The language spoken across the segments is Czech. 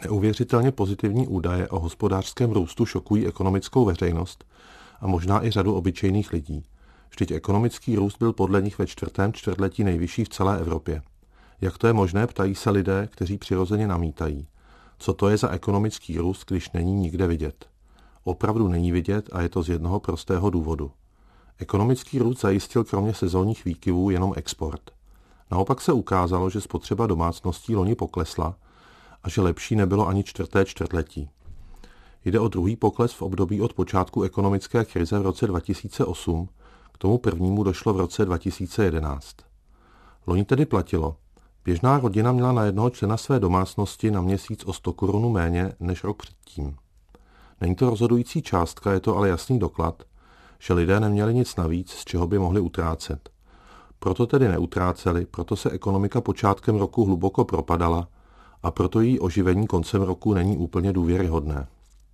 Neuvěřitelně pozitivní údaje o hospodářském růstu šokují ekonomickou veřejnost a možná i řadu obyčejných lidí. Vždyť ekonomický růst byl podle nich ve čtvrtém čtvrtletí nejvyšší v celé Evropě. Jak to je možné, ptají se lidé, kteří přirozeně namítají. Co to je za ekonomický růst, když není nikde vidět? Opravdu není vidět a je to z jednoho prostého důvodu. Ekonomický růst zajistil kromě sezónních výkyvů jenom export. Naopak se ukázalo, že spotřeba domácností loni poklesla a že lepší nebylo ani čtvrté čtvrtletí. Jde o druhý pokles v období od počátku ekonomické krize v roce 2008, k tomu prvnímu došlo v roce 2011. Loni tedy platilo, běžná rodina měla na jednoho člena své domácnosti na měsíc o 100 korun méně než rok předtím. Není to rozhodující částka, je to ale jasný doklad, že lidé neměli nic navíc, z čeho by mohli utrácet. Proto tedy neutráceli, proto se ekonomika počátkem roku hluboko propadala a proto její oživení koncem roku není úplně důvěryhodné.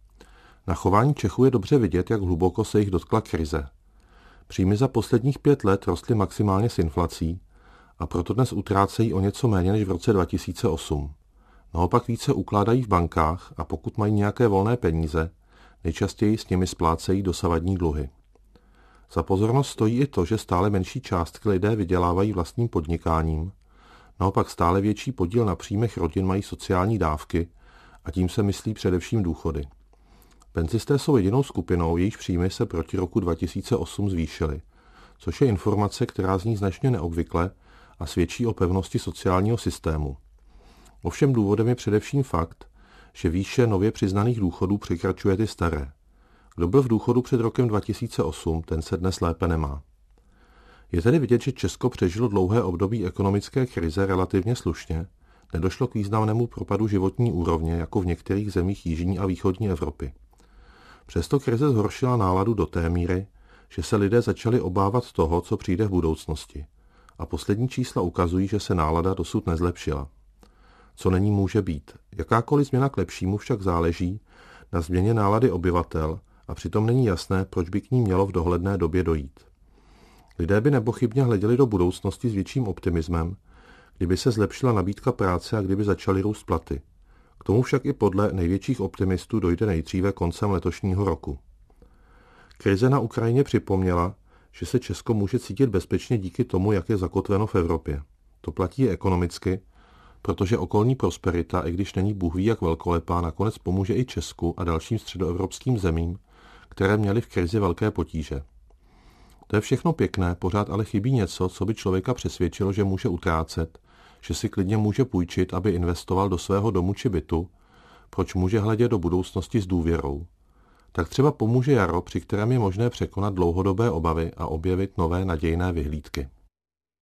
Na chování Čechů je dobře vidět, jak hluboko se jich dotkla krize. Příjmy za posledních 5 let rostly maximálně s inflací a proto dnes utrácejí o něco méně než v roce 2008. Naopak více ukládají v bankách a pokud mají nějaké volné peníze, nejčastěji s nimi splácejí dosavadní dluhy. Za pozornost stojí i to, že stále menší částky lidé vydělávají vlastním podnikáním, naopak stále větší podíl na příjmech rodin mají sociální dávky a tím se myslí především důchody. Penzisté jsou jedinou skupinou, jejíž příjmy se proti roku 2008 zvýšily, což je informace, která zní značně neobvykle a svědčí o pevnosti sociálního systému. Ovšem důvodem je především fakt, že výše nově přiznaných důchodů překračuje ty staré. Kdo byl v důchodu před rokem 2008, ten se dnes lépe nemá. Je tedy vidět, že Česko přežilo dlouhé období ekonomické krize relativně slušně, nedošlo k významnému propadu životní úrovně jako v některých zemích jižní a východní Evropy. Přesto krize zhoršila náladu do té míry, že se lidé začali obávat toho, co přijde v budoucnosti. A poslední čísla ukazují, že se nálada dosud nezlepšila. Co není, může být. Jakákoliv změna k lepšímu však záleží na změně nálady obyvatel a přitom není jasné, proč by k ní mělo v dohledné době dojít. Lidé by nepochybně hleděli do budoucnosti s větším optimismem, kdyby se zlepšila nabídka práce a kdyby začaly růst platy. K tomu však i podle největších optimistů dojde nejdříve koncem letošního roku. Krize na Ukrajině připomněla, že se Česko může cítit bezpečně díky tomu, jak je zakotveno v Evropě. To platí i ekonomicky, protože okolní prosperita, i když není bůhví jak velkolepá, nakonec pomůže i Česku a dalším středoevropským zemím, které měly v krizi velké potíže. To je všechno pěkné, pořád ale chybí něco, co by člověka přesvědčilo, že může utrácet, že si klidně může půjčit, aby investoval do svého domu či bytu, proč může hledět do budoucnosti s důvěrou. Tak třeba pomůže jaro, při kterém je možné překonat dlouhodobé obavy a objevit nové nadějné vyhlídky.